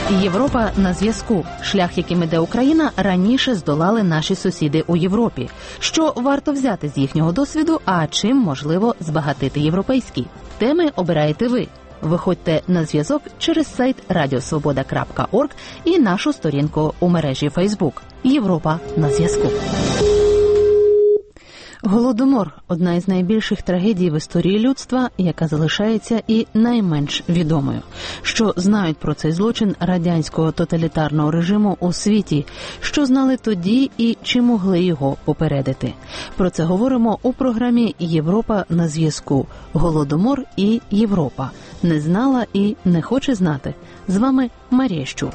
Європа на зв'язку. Шлях, яким іде Україна, раніше здолали наші сусіди у Європі. Що варто взяти з їхнього досвіду, а чим можливо збагатити європейський? Теми обираєте ви. Виходьте на зв'язок через сайт radiosvoboda.org і нашу сторінку у мережі Facebook. Європа на зв'язку. Голодомор – одна із найбільших трагедій в історії людства, яка залишається і найменш відомою. Що знають про цей злочин радянського тоталітарного режиму у світі, що знали тоді і чи могли його попередити. Про це говоримо у програмі «Європа на зв'язку». Голодомор і Європа. Не знала і не хоче знати. З вами Марія Щур.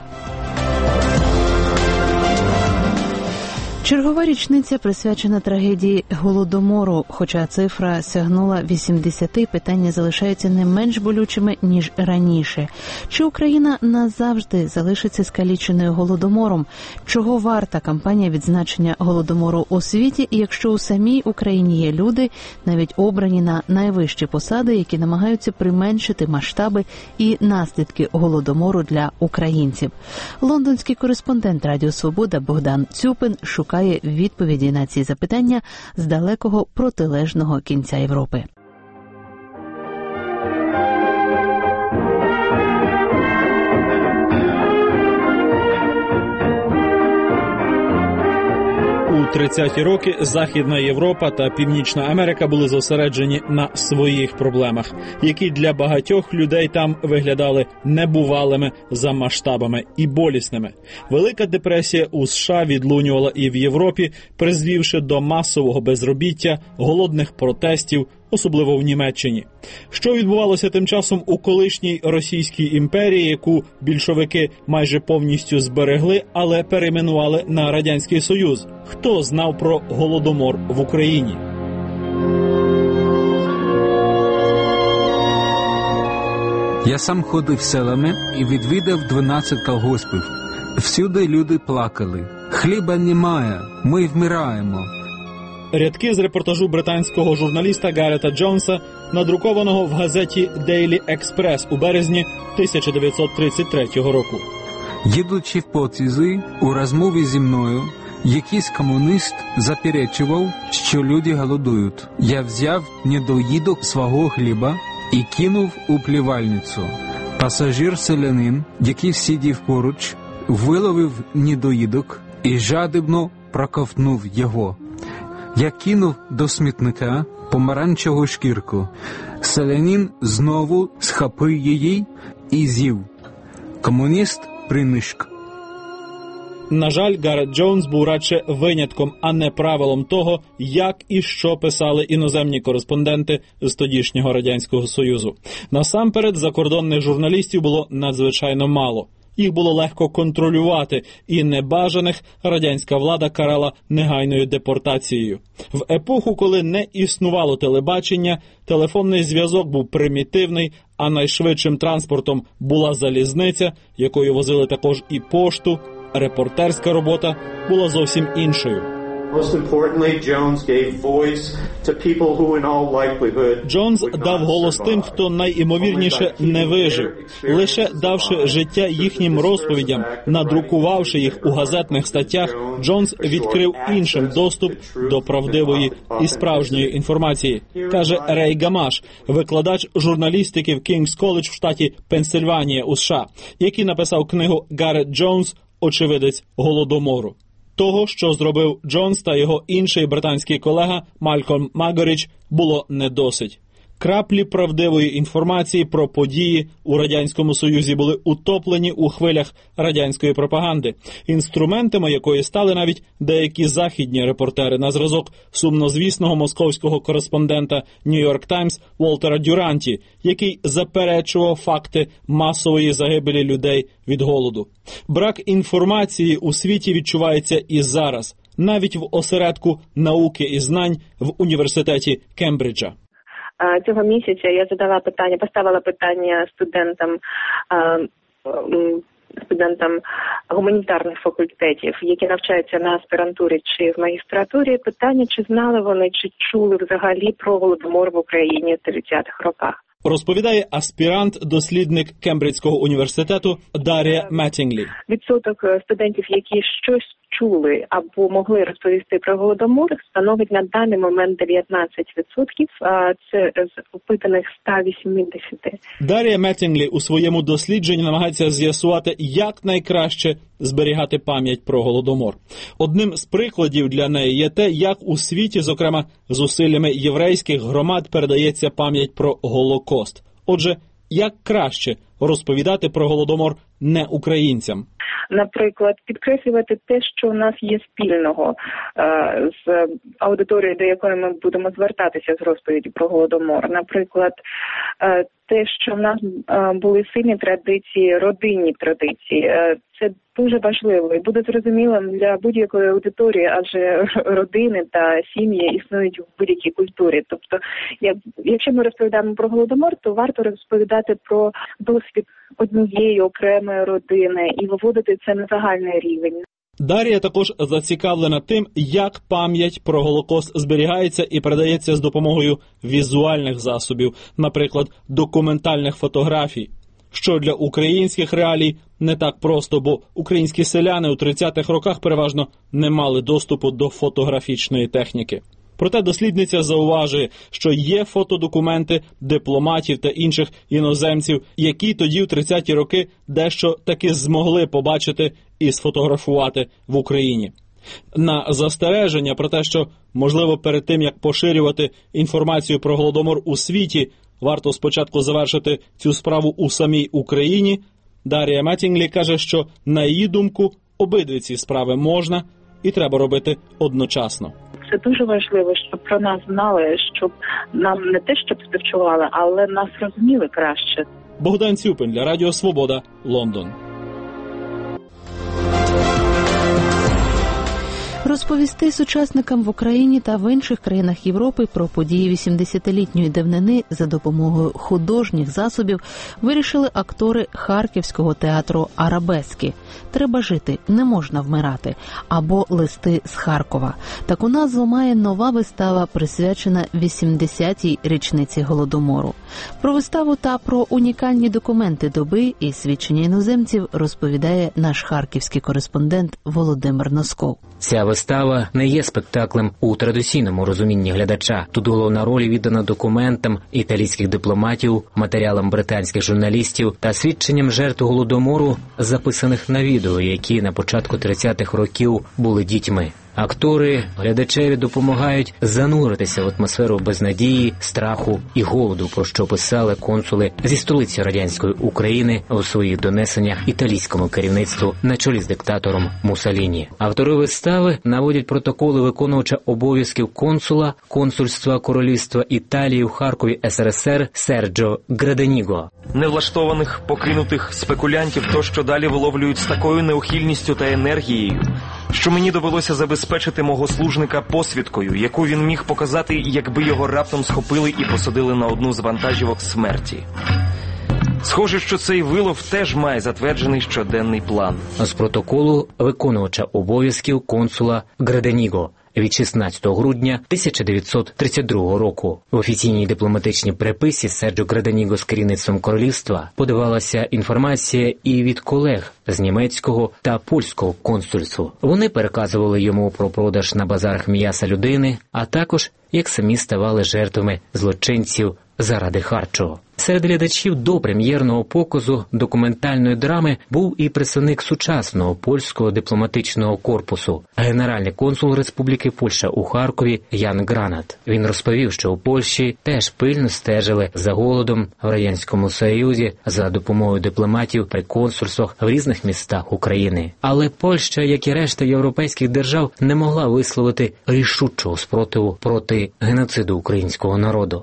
Чергова річниця присвячена трагедії Голодомору. Хоча цифра сягнула 80, питання залишаються не менш болючими, ніж раніше. Чи Україна назавжди залишиться скаліченою Голодомором? Чого варта кампанія відзначення Голодомору у світі, якщо у самій Україні є люди, навіть обрані на найвищі посади, які намагаються применшити масштаби і наслідки Голодомору для українців? Лондонський кореспондент Радіо Свобода Богдан Цюпин шукає відповіді на ці запитання з далекого протилежного кінця Європи. У 30-ті роки Західна Європа та Північна Америка були зосереджені на своїх проблемах, які для багатьох людей там виглядали небувалими за масштабами і болісними. Велика депресія у США відлунювала і в Європі, призвівши до масового безробіття, голодних протестів, особливо в Німеччині. Що відбувалося тим часом у колишній Російській імперії, яку більшовики майже повністю зберегли, але перейменували на Радянський Союз? Хто знав про Голодомор в Україні? Я сам ходив селами і відвідав 12 колгоспів. Всюди люди плакали. Хліба немає, ми вмираємо. Рядки з репортажу британського журналіста Гарета Джонса, надрукованого в газеті Daily Express у березні 1933 року. Їдучи в потязі, у розмові зі мною, якийсь комуніст заперечував, що люди голодують. Я взяв недоїдок свого хліба і кинув у плівальницю. Пасажир-селянин, який сидів поруч, виловив недоїдок і жадібно проковтнув його. Я кинув до смітника помаранчеву шкірку. Селянин знову схопив її і з'їв. Комуніст принишк. На жаль, Гарет Джонс був радше винятком, а не правилом того, як і що писали іноземні кореспонденти з тодішнього Радянського Союзу. Насамперед, закордонних журналістів було надзвичайно мало. Їх було легко контролювати, і небажаних радянська влада карала негайною депортацією. В епоху, коли не існувало телебачення, телефонний зв'язок був примітивний, а найшвидшим транспортом була залізниця, якою возили також і пошту, репортерська робота була зовсім іншою. Джонс дав голос тим, хто найімовірніше не вижив. Лише давши життя їхнім розповідям, надрукувавши їх у газетних статтях, Джонс відкрив іншим доступ до правдивої і справжньої інформації, каже Рей Гамаш, викладач журналістики в Кінгс Коледж в штаті Пенсильванія у США, який написав книгу «Гарет Джонс. Очевидець Голодомору». Того, що зробив Джонс та його інший британський колега Малькольм Магоріч, було не досить. Краплі правдивої інформації про події у Радянському Союзі були утоплені у хвилях радянської пропаганди, інструментами якої стали навіть деякі західні репортери на зразок сумнозвісного московського кореспондента «Нью-Йорк Таймс» Волтера Дюранті, який заперечував факти масової загибелі людей від голоду. Брак інформації у світі відчувається і зараз, навіть в осередку науки і знань в університеті Кембриджа. Цього місяця я поставила питання студентам гуманітарних факультетів, які навчаються на аспірантурі чи в магістратурі, питання, чи знали вони, чи чули взагалі про Голодомор в Україні в 30-х роках. Розповідає аспірант-дослідник Кембриджського університету Дарія Меттінглі. Відсоток студентів, які щось чули або могли розповісти про Голодомор, становить на даний момент 19%, а це з опитаних 180. Дарія Меттінглі у своєму дослідженні намагається з'ясувати, як найкраще зберігати пам'ять про Голодомор. Одним з прикладів для неї є те, як у світі, зокрема, зусиллями єврейських громад передається пам'ять про Голокост. Отже, як краще розповідати про Голодомор не українцям? Наприклад, підкреслювати те, що у нас є спільного з аудиторією, до якої ми будемо звертатися з розповіді про Голодомор. Наприклад, те, що в нас були сильні традиції, родинні традиції. Це дуже важливо і буде зрозумілим для будь-якої аудиторії, адже родини та сім'ї існують в будь-якій культурі. Тобто, якщо ми розповідаємо про Голодомор, то варто розповідати про досвід однієї окремої родини і виводити це на загальний рівень. Дарія також зацікавлена тим, як пам'ять про Голокост зберігається і передається з допомогою візуальних засобів, наприклад, документальних фотографій, що для українських реалій не так просто, бо українські селяни у 30-х роках переважно не мали доступу до фотографічної техніки. Проте дослідниця зауважує, що є фотодокументи дипломатів та інших іноземців, які тоді в 30-ті роки дещо таки змогли побачити і сфотографувати в Україні. На застереження про те, що, можливо, перед тим, як поширювати інформацію про Голодомор у світі, варто спочатку завершити цю справу у самій Україні, Дарія Меттінглі каже, що, на її думку, обидві ці справи можна і треба робити одночасно. Це дуже важливо, щоб про нас знали, щоб нам не те, щоб співчували, але нас розуміли краще. Богдан Цюпин для Радіо Свобода, Лондон. Розповісти сучасникам в Україні та в інших країнах Європи про події 80-літньої давнини за допомогою художніх засобів вирішили актори Харківського театру «Арабески». «Треба жити, не можна вмирати» або «Листи з Харкова». Таку назву має нова вистава, присвячена 80-й річниці Голодомору. Про виставу та про унікальні документи доби і свідчення іноземців розповідає наш харківський кореспондент Володимир Носков. Ця вистава не є спектаклем у традиційному розумінні глядача. Тут головна роль віддана документам італійських дипломатів, матеріалам британських журналістів та свідченням жертв Голодомору, записаних на відео, які на початку 30-х років були дітьми. Актори глядачеві допомагають зануритися в атмосферу безнадії, страху і голоду, про що писали консули зі столиці радянської України у своїх донесеннях італійському керівництву на чолі з диктатором Муссоліні. Автори вистави наводять протоколи виконувача обов'язків консула консульства Королівства Італії у Харкові СРСР Серджо Граденіго. Невлаштованих, покинутих спекулянтів тощо далі виловлюють з такою неухильністю та енергією, що мені довелося забезпечити мого служника посвідкою, яку він міг показати, якби його раптом схопили і посадили на одну з вантажівок смерті. Схоже, що цей вилов теж має затверджений щоденний план. З протоколу виконувача обов'язків консула Граденіго від 16 грудня 1932 року. В офіційній дипломатичній переписці Серджо Граденіго з керівництвом королівства подавалася інформація і від колег з німецького та польського консульству. Вони переказували йому про продаж на базарах м'яса людини, а також як самі ставали жертвами злочинців заради харчу. Серед глядачів до прем'єрного показу документальної драми був і представник сучасного польського дипломатичного корпусу, генеральний консул Республіки Польща у Харкові Ян Гранат. Він розповів, що у Польщі теж пильно стежили за голодом в Радянському Союзі за допомогою дипломатів при консульствах в різних містах України. Але Польща, як і решта європейських держав, не могла висловити рішучого спротиву проти геноциду українського народу.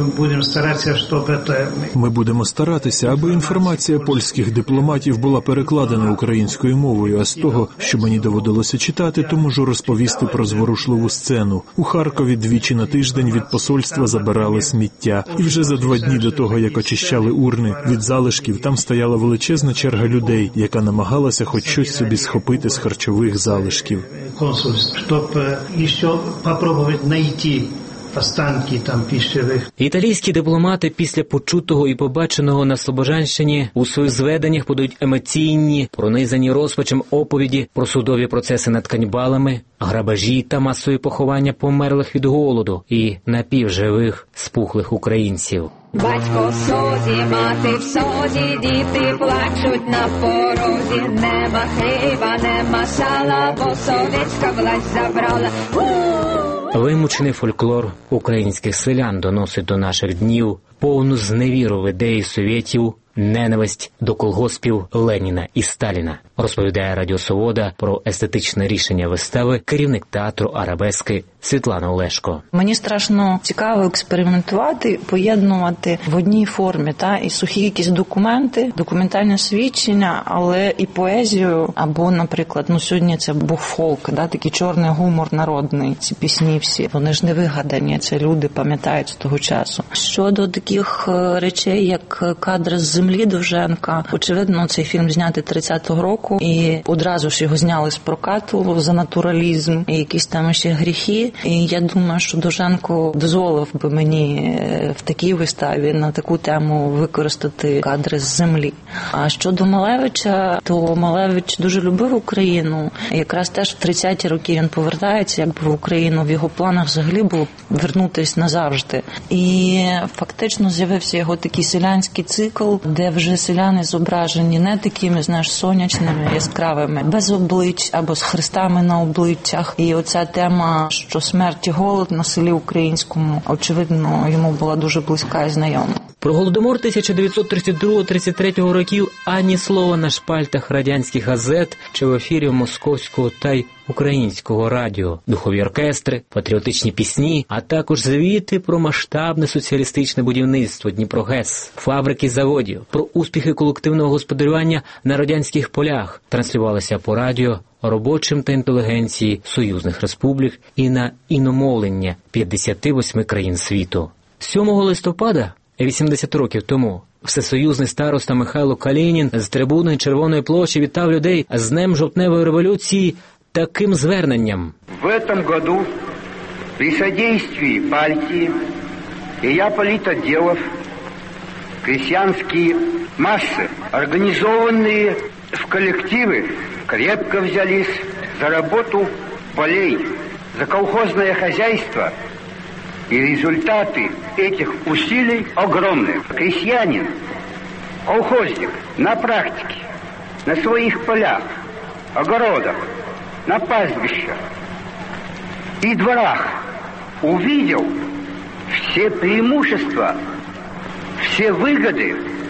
Ми будемо старатися, аби інформація польських дипломатів була перекладена українською мовою, а з того, що мені доводилося читати, то можу розповісти про зворушливу сцену. У Харкові двічі на тиждень від посольства забирали сміття. І вже за 2 дні до того, як очищали урни від залишків, там стояла величезна черга людей, яка намагалася хоч щось собі схопити з харчових залишків. Консульств, щоб ще спробувати знайти останки там пищевих. Італійські дипломати після почутого і побаченого на Слобожанщині у своїх зведеннях подають емоційні, пронизані розпачем оповіді про судові процеси над канібалами, грабежі та масові поховання померлих від голоду і напівживих спухлих українців. Батько в созі, мати в созі, діти плачуть на порозі. Нема хліба, нема сала, бо совєтська власть забрала. Вимучений фольклор українських селян доносить до наших днів повну зневіру в ідеї совєтів, ненависть до колгоспів Леніна і Сталіна, розповідає Радіо Свобода про естетичне рішення вистави керівник театру «Арабески» Світлана Олешко. Мені страшно цікаво експериментувати, поєднувати в одній формі і сухі якісь документи, документальне свідчення, але і поезію, або, наприклад, сьогодні це був фолк, такий чорний гумор народний, ці пісні всі. Вони ж не вигадані, це люди пам'ятають з того часу. Щодо таких речей, як кадр з землі Довженка, очевидно, цей фільм знятий 30-го року, і одразу ж його зняли з прокату за натуралізм і якісь там ще гріхи. І я думаю, що Довженко дозволив би мені в такій виставі на таку тему використати кадри з землі. А щодо Малевича, то Малевич дуже любив Україну. Якраз теж в 30-ті роки він повертається якби в Україну. В його планах взагалі було вернутися назавжди. І фактично з'явився його такий селянський цикл, де вже селяни зображені не такими, сонячними, яскравими, без облич або з хрестами на обличчях. І оця тема, що смерть і голод на селі українському, очевидно, йому була дуже близька і знайома. Про Голодомор 1932-33 років ані слова на шпальтах радянських газет чи в ефірі московського та й українського радіо, духові оркестри, патріотичні пісні, а також звіти про масштабне соціалістичне будівництво Дніпрогес, фабрики, заводів, про успіхи колективного господарювання на радянських полях транслювалися по радіо робочим та інтелігенції союзних республік і на іномовлення 58 країн світу. 7 листопада 80 років тому всесоюзний староста Михайло Калінін з трибуни Червоної площі вітав людей з Днем жовтневої революції таким зверненням. В этом году при содействии партии и я политотделов крестьянские массы, организованные в коллективы, крепко взялись за работу полей, за колхозное хозяйство. И результаты этих усилий огромны. Крестьянин, колхозник на практике, на своих полях, огородах, на пастбищах и дворах увидел все преимущества, все выгоды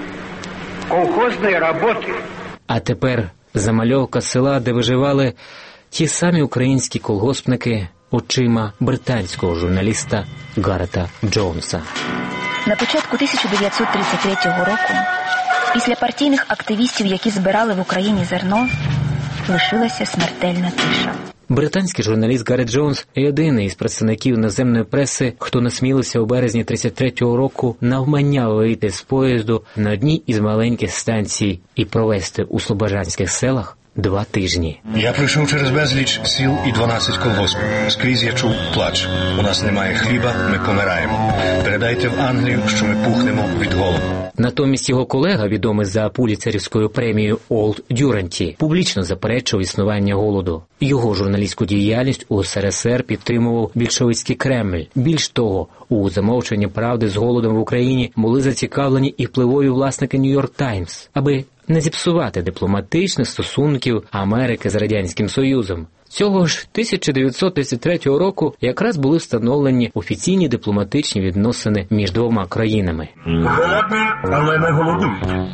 колхозной работы. А тепер замальовка села, де виживали ті самі українські колгоспники, очима британського журналіста Гарета Джонса. На початку 1933 року, після партійних активістів, які збирали в Україні зерно, лишилася смертельна тиша. Британський журналіст Гарет Джонс – єдиний із представників наземної преси, хто насмілився у березні 33-го року навмання вийти з поїзду на одній із маленьких станцій і провести у слобожанських селах 2 тижні. Я пройшов через безліч сіл і 12 колгоспів. Скрізь я чув плач. У нас немає хліба, ми помираємо. Передайте в Англію, що ми пухнемо від голоду. Натомість його колега, відомий за Пуліцерівською премією Олд Дюранті, публічно заперечував існування голоду. Його журналістську діяльність у СРСР підтримував більшовицький Кремль. Більш того, у замовчуванні правди з голодом в Україні були зацікавлені і впливові власники Нью-Йорк Таймс, аби не зіпсувати дипломатичних стосунків Америки з Радянським Союзом. Цього ж 1933 року якраз були встановлені офіційні дипломатичні відносини між 2 країнами. Голодні, але не голодують.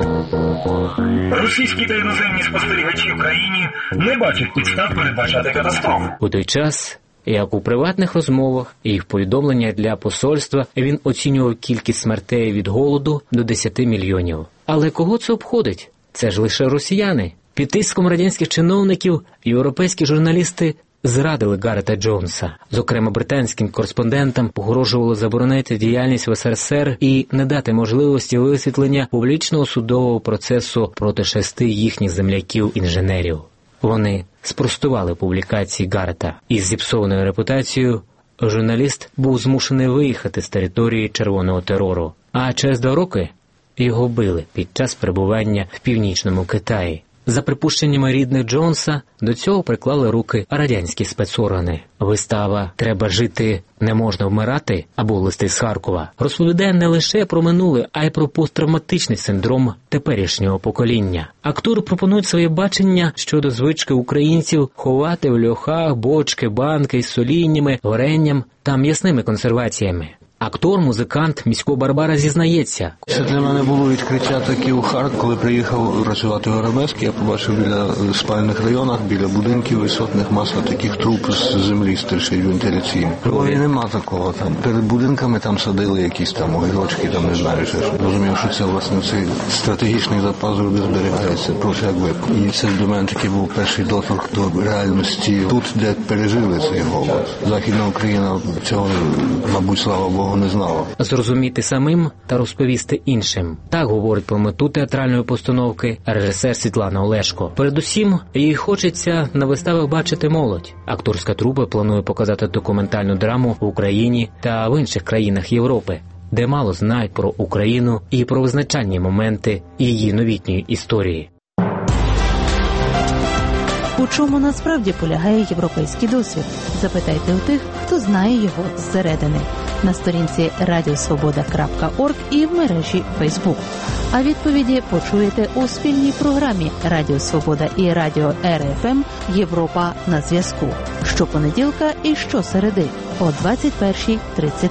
Російські та іноземні спостерігачі в країні не бачать підстав передбачати катастрофу. У той час, як у приватних розмовах і в повідомленнях для посольства, він оцінював кількість смертей від голоду до 10 мільйонів. Але кого це обходить? Це ж лише росіяни. Під тиском радянських чиновників європейські журналісти зрадили Гарета Джонса. Зокрема, британським кореспондентам погрожувало заборонити діяльність в СРСР і не дати можливості висвітлення публічного судового процесу проти 6 їхніх земляків-інженерів. Вони спростували публікації Гарета. Із зіпсованою репутацією журналіст був змушений виїхати з території червоного терору, а через 2 роки його били під час перебування в північному Китаї. За припущеннями рідних Джонса, до цього приклали руки радянські спецоргани. Вистава «Треба жити, не можна вмирати» або «Листи з Харкова» розповідає не лише про минуле, а й про посттравматичний синдром теперішнього покоління. Актори пропонують своє бачення щодо звички українців ховати в льохах бочки, банки із соліннями, варенням та м'ясними консерваціями. Актор, музикант міського Барбара зізнається. Це для мене було відкриття таки у Харкові, коли приїхав працювати в Арабеск. Я побачив біля спальних районах, біля будинків висотних маса таких труб з землі стерчить вентиляційних. У Львові нема такого. Там перед будинками там садили якісь там огірочки, там не знаю, що. Розумів, що це власне цей стратегічний запас завжди зберігається про всяк випадок. І це для мене такий був перший доторк до реальності тут, де пережили цей голод. Західна Україна цього, мабуть, слава Богу, не знала. Зрозуміти самим та розповісти іншим. Так говорить про мету театральної постановки режисер Світлана Олешко. Передусім, їй хочеться на виставах бачити молодь. Акторська трупа планує показати документальну драму в Україні та в інших країнах Європи, де мало знають про Україну і про визначальні моменти її новітньої історії. У чому насправді полягає європейський досвід? Запитайте у тих, хто знає його зсередини. На сторінці radiosvoboda.org і в мережі Facebook. А відповіді почуєте у спільній програмі Радіо Свобода і Радіо РФМ «Європа на зв'язку» щопонеділка і щосереди о 21:33.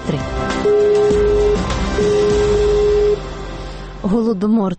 Голодомор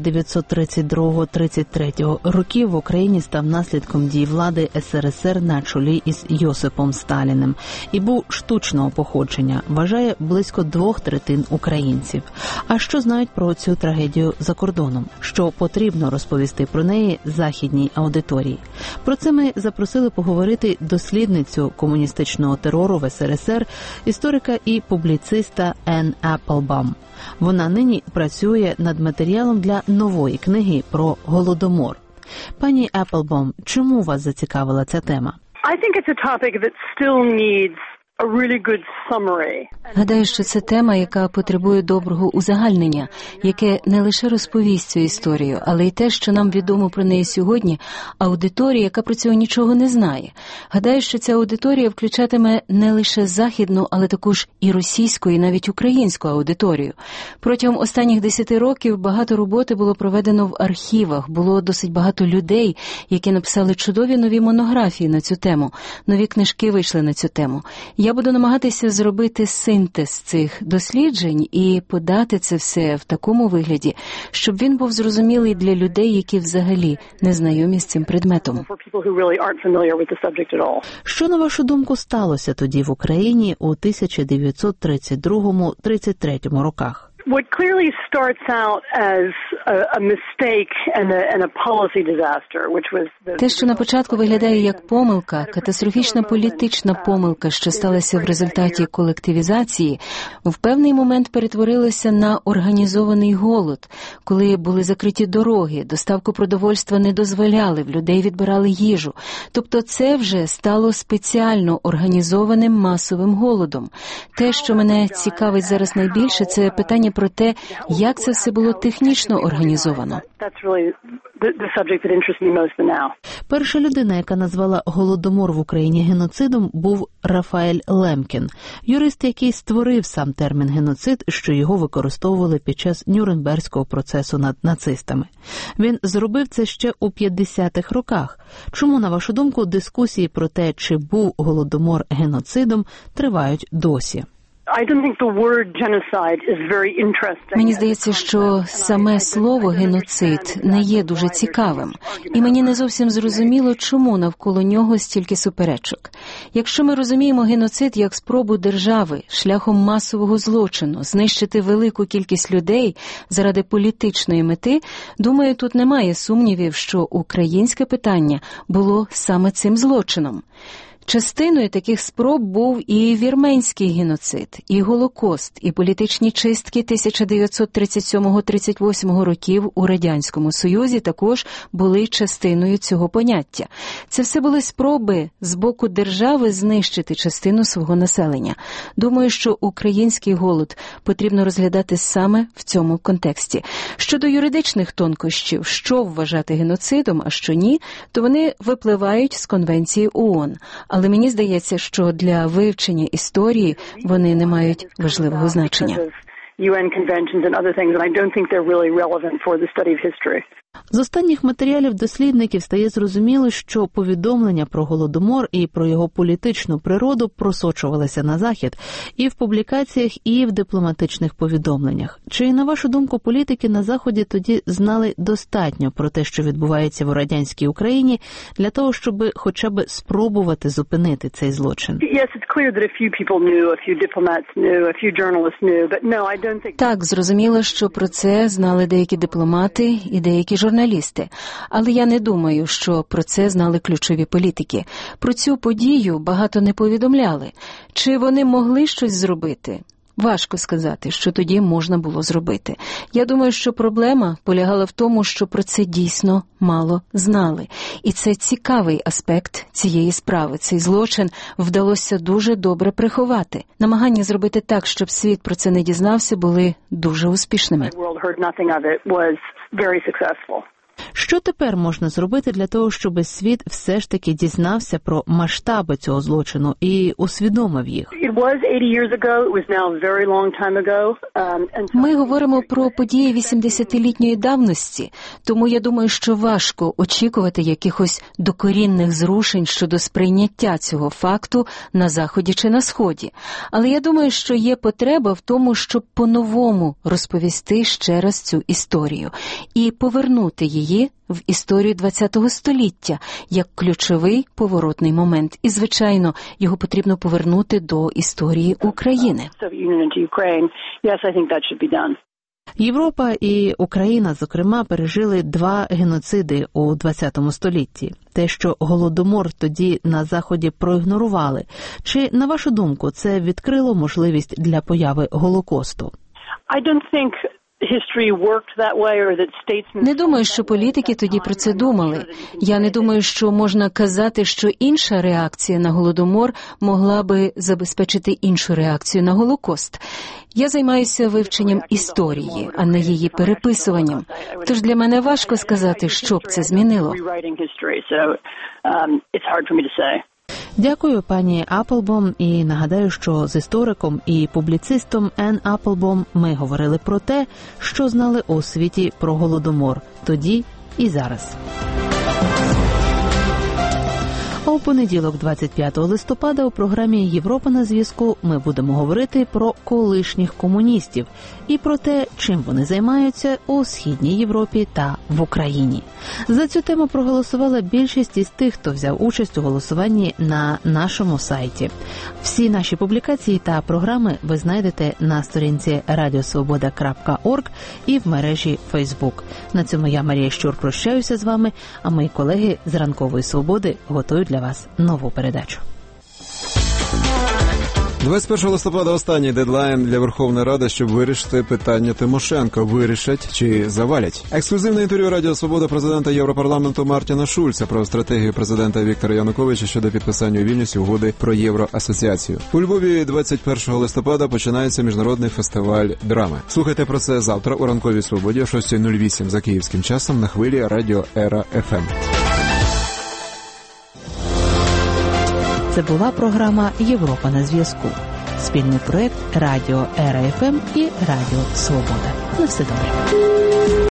1932-33 років в Україні став наслідком дій влади СРСР на чолі із Йосипом Сталіним і був штучного походження, вважає близько 2/3 українців. А що знають про цю трагедію за кордоном? Що потрібно розповісти про неї західній аудиторії? Про це ми запросили поговорити дослідницю комуністичного терору в СРСР, історика і публіциста Енн Еплбаум. Вона нині працює над матеріалом для нової книги про Голодомор. Пані Еплбаум, чому вас зацікавила ця тема? Гадаю, що це тема, яка потребує доброго узагальнення, яке не лише розповість цю історію, але й те, що нам відомо про неї сьогодні, аудиторія, яка про цього нічого не знає. Гадаю, що ця аудиторія включатиме не лише західну, але також і російську, і навіть українську аудиторію. Протягом останніх 10 років багато роботи було проведено в архівах, було досить багато людей, які написали чудові нові монографії на цю тему, нові книжки вийшли на цю тему. Я буду намагатися зробити синтез цих досліджень і подати це все в такому вигляді, щоб він був зрозумілий для людей, які взагалі не знайомі з цим предметом. Що, на вашу думку, сталося тоді в Україні у 1932-33 роках? What clearly starts out as a mistake and a policy disaster, which was те, що на початку виглядає як помилка, катастрофічна політична помилка, що сталася в результаті колективізації, в певний момент перетворилося на організований голод, коли були закриті дороги, доставку продовольства не дозволяли, в людей відбирали їжу. Тобто це вже стало спеціально організованим масовим голодом. Те, що мене цікавить зараз найбільше, це питання про те, як це все було технічно організовано. Перша людина, яка назвала Голодомор в Україні геноцидом, був Рафаель Лемкін, юрист, який створив сам термін геноцид, що його використовували під час Нюрнберзького процесу над нацистами. Він зробив це ще у 50-х роках. Чому, на вашу думку, дискусії про те, чи був Голодомор геноцидом, тривають досі? Мені здається, що саме слово «геноцид» не є дуже цікавим. І мені не зовсім зрозуміло, чому навколо нього стільки суперечок. Якщо ми розуміємо геноцид як спробу держави шляхом масового злочину знищити велику кількість людей заради політичної мети, думаю, тут немає сумнівів, що українське питання було саме цим злочином. Частиною таких спроб був і вірменський геноцид, і Голокост, і політичні чистки 1937-38 років у Радянському Союзі також були частиною цього поняття. Це все були спроби з боку держави знищити частину свого населення. Думаю, що український голод потрібно розглядати саме в цьому контексті. Щодо юридичних тонкощів, що вважати геноцидом, а що ні, то вони випливають з Конвенції ООН. Але мені здається, що для вивчення історії вони не мають важливого значення. З останніх матеріалів дослідників стає зрозуміло, що повідомлення про Голодомор і про його політичну природу просочувалися на Захід і в публікаціях, і в дипломатичних повідомленнях. Чи, на вашу думку, політики на Заході тоді знали достатньо про те, що відбувається в радянській Україні, для того, щоб хоча б спробувати зупинити цей злочин? Так, зрозуміло, що про це знали деякі дипломати і деякі журналісти. Але я не думаю, що про це знали ключові політики. Про цю подію багато не повідомляли. Чи вони могли щось зробити? Важко сказати, що тоді можна було зробити. Я думаю, що проблема полягала в тому, що про це дійсно мало знали. І це цікавий аспект цієї справи. Цей злочин вдалося дуже добре приховати. Намагання зробити так, щоб світ про це не дізнався, були дуже успішними. Що тепер можна зробити для того, щоб світ все ж таки дізнався про масштаби цього злочину і усвідомив їх? Ми говоримо про події 80-літньої давності, тому я думаю, що важко очікувати якихось докорінних зрушень щодо сприйняття цього факту на Заході чи на Сході. Але я думаю, що є потреба в тому, щоб по-новому розповісти ще раз цю історію і повернути її в історію ХХ століття як ключовий поворотний момент. І, звичайно, його потрібно повернути до історії України. Європа і Україна, зокрема, пережили 2 геноциди у ХХ столітті. Те, що Голодомор тоді на Заході проігнорували. Чи, на вашу думку, це відкрило можливість для появи Голокосту? Не думаю, що політики тоді про це думали. Я не думаю, що можна казати, що інша реакція на Голодомор могла би забезпечити іншу реакцію на Голокост. Я займаюся вивченням історії, а не її переписуванням. Тож для мене важко сказати, що б це змінило. Дякую, пані Аплбом, і нагадаю, що з істориком і публіцистом Енн Аплбом ми говорили про те, що знали у світі про Голодомор тоді і зараз. А у понеділок, 25 листопада, у програмі «Європа на зв'язку» ми будемо говорити про колишніх комуністів і про те, чим вони займаються у Східній Європі та в Україні. За цю тему проголосувала більшість із тих, хто взяв участь у голосуванні на нашому сайті. Всі наші публікації та програми ви знайдете на сторінці radiosvoboda.org і в мережі Facebook. На цьому я, Марія Щур, прощаюся з вами, а мої колеги з «Ранкової свободи» готують для вас нову передачу. 21 листопада останній дедлайн для Верховної Ради, щоб вирішити питання Тимошенко. Вирішать чи завалять? Ексклюзивне інтерв'ю Радіо Свобода президента Європарламенту Мартіна Шульца про стратегію президента Віктора Януковича щодо підписання у Вільнюсі угоди про Євроасоціацію. У Львові 21 листопада починається міжнародний фестиваль драми. Слухайте про це завтра у Ранковій Свободі о 6:08 за київським часом на хвилі Радіо Ера ФМ. Це була програма «Європа на зв'язку». Спільний проєкт Радіо Ера ФМ і Радіо Свобода. На все добре.